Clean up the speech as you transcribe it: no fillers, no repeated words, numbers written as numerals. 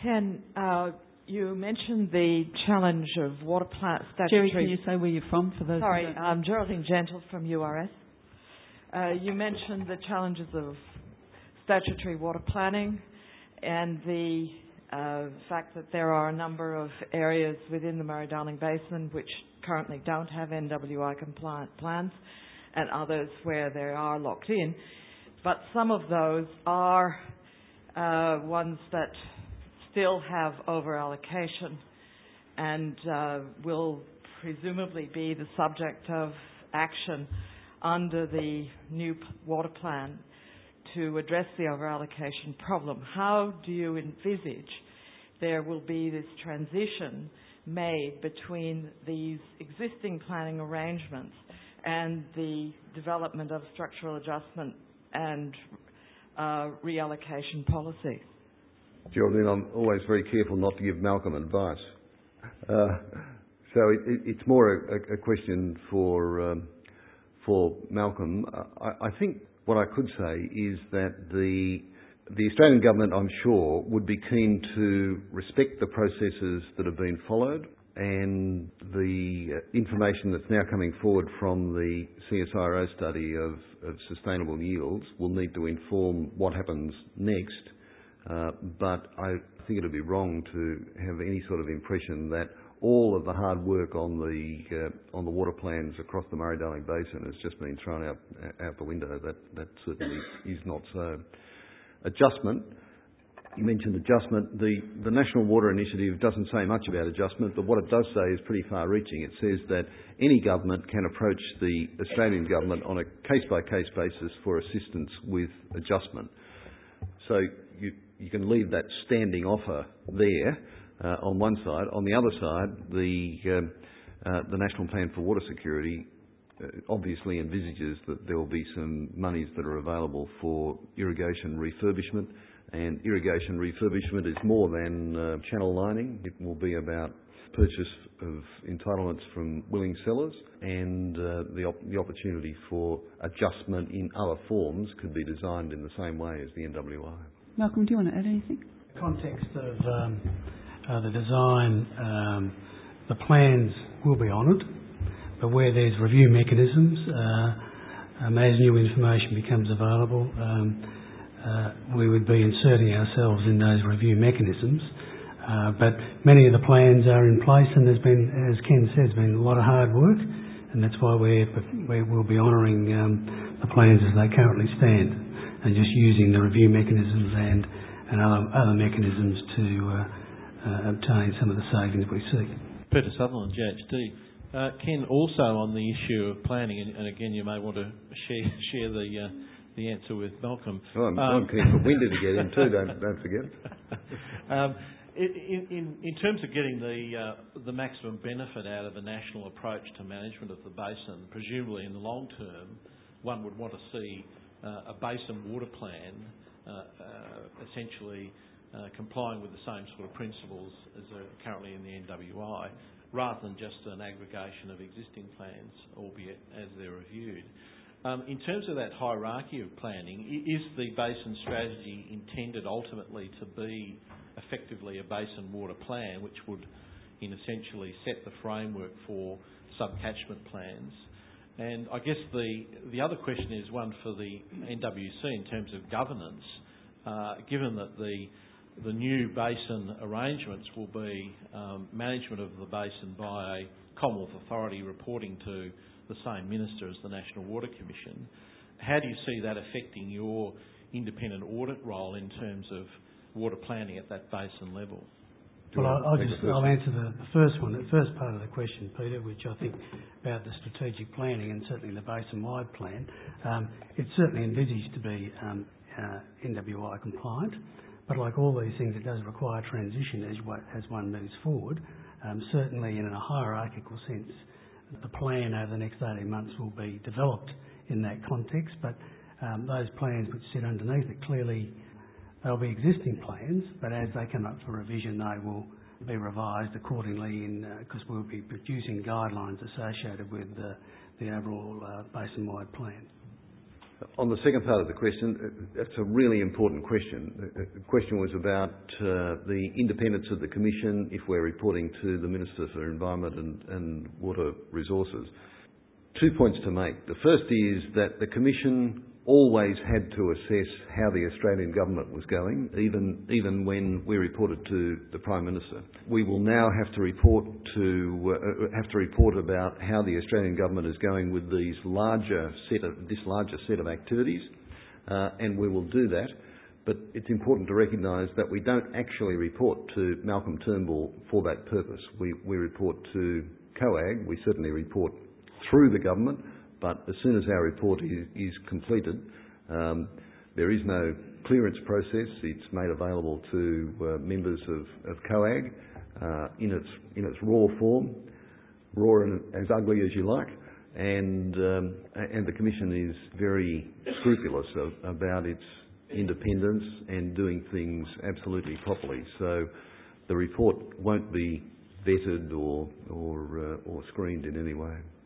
Ken, you mentioned the challenge of water plant statutory... Jerry, can you say where you're from for those... Sorry, I'm Geraldine Gentle from URS. You mentioned the challenges of statutory water planning and the fact that there are a number of areas within the Murray-Darling Basin which currently don't have NWI compliant plans and others where they are locked in. But some of those are ones that still have over-allocation and will presumably be the subject of action under the new water plan to address the over-allocation problem. How do you envisage there will be this transition made between these existing planning arrangements and the development of structural adjustment and reallocation policies? Geraldine, I'm always very careful not to give Malcolm advice. So it's more a question for Malcolm. I think what I could say is that the Australian government, I'm sure, would be keen to respect the processes that have been followed, and the information that's now coming forward from the CSIRO study of sustainable yields will need to inform what happens next. But I think it would be wrong to have any sort of impression that all of the hard work on the water plans across the Murray-Darling Basin has just been thrown out the window. That certainly is not so. Adjustment. You mentioned adjustment. The National Water Initiative doesn't say much about adjustment, but what it does say is pretty far-reaching. It says that any government can approach the Australian government on a case-by-case basis for assistance with adjustment. So you can leave that standing offer there on one side. On the other side, the National Plan for Water Security obviously envisages that there will be some monies that are available for irrigation refurbishment. And irrigation refurbishment is more than channel lining. It will be about purchase of entitlements from willing sellers, and the opportunity for adjustment in other forms could be designed in the same way as the NWI. Malcolm, do you want to add anything? In the context of the design, the plans will be honoured, but where there's review mechanisms, as new information becomes available, we would be inserting ourselves in those review mechanisms. But many of the plans are in place, and there's been, as Ken says, been a lot of hard work, and that's why we will be honouring the plans as they currently stand, and just using the review mechanisms and other mechanisms to obtain some of the savings we seek. Peter Sutherland, JHD. Ken, also on the issue of planning, and again you may want to share the answer with Malcolm. Oh, I'm keen for Windy to get in too, don't forget. In terms of getting the maximum benefit out of a national approach to management of the basin, presumably in the long term, one would want to see a basin water plan essentially complying with the same sort of principles as are currently in the NWI, rather than just an aggregation of existing plans, albeit as they're reviewed. In terms of that hierarchy of planning, is the basin strategy intended ultimately to be effectively a basin water plan, which would essentially set the framework for sub-catchment plans? And I guess the other question is one for the NWC in terms of governance, given that the new basin arrangements will be management of the basin by a Commonwealth authority reporting to the same minister as the National Water Commission. How do you see that affecting your independent audit role in terms of water planning at that basin level? Well, I'll answer the first one, the first part of the question, Peter, which I think about the strategic planning and certainly the basin-wide plan. It's certainly envisaged to be NWI compliant, but like all these things, it does require transition as one moves forward. Certainly in a hierarchical sense, the plan over the next 18 months will be developed in that context, but those plans which sit underneath it, clearly they'll be existing plans, but as they come up for revision, they will be revised accordingly because we'll be producing guidelines associated with the overall basin-wide plan. On the second part of the question, that's a really important question. The question was about the independence of the Commission if we're reporting to the Minister for Environment and Water Resources. 2 points to make. The first is that the Commission always had to assess how the Australian government was going, even when we reported to the Prime Minister. We will now have to report about how the Australian government is going with this larger set of activities, and we will do that. But it's important to recognise that we don't actually report to Malcolm Turnbull for that purpose. We report to COAG. We certainly report through the government, but as soon as our report is completed, there is no clearance process. It's made available to members of COAG in its raw form, raw and as ugly as you like, and the Commission is very scrupulous about its independence and doing things absolutely properly. So the report won't be vetted or screened in any way.